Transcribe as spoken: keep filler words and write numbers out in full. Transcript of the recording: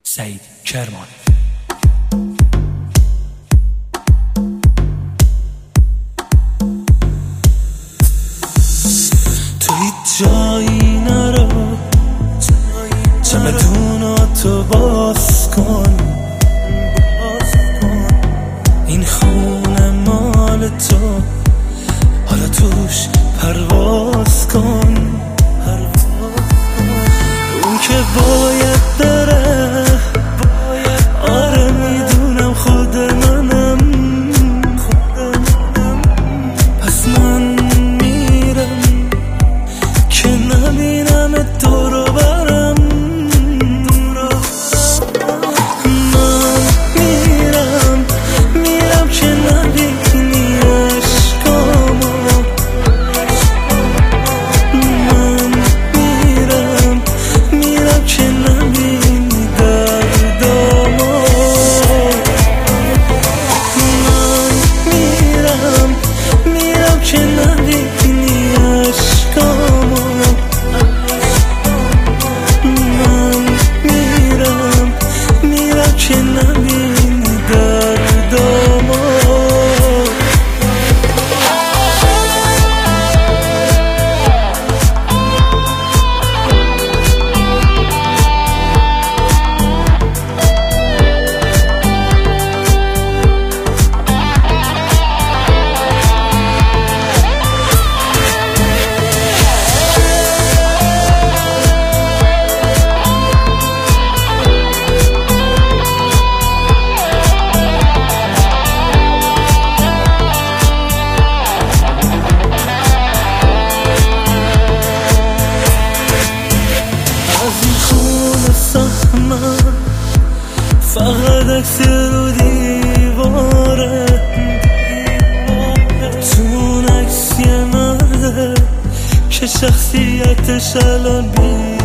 سعید کرمان. تو هیچ جایی نرو، چمدوناتو باز کن، این خونه مال تو، حالا توش پرواز کن. اون که باید بره، آره میدونم خود منم، پس من میرم که نبینم دور و برم. من میرم میرم که نبینی عشقامو، من میرم میرم که نبینی دردامو، من میرم میرم که نبینی عشقامو، من میرم میرم که نبینی دردامو. فقط عکس رو دیواره، تو اون عکس یه مرده که شخصیتش الان بی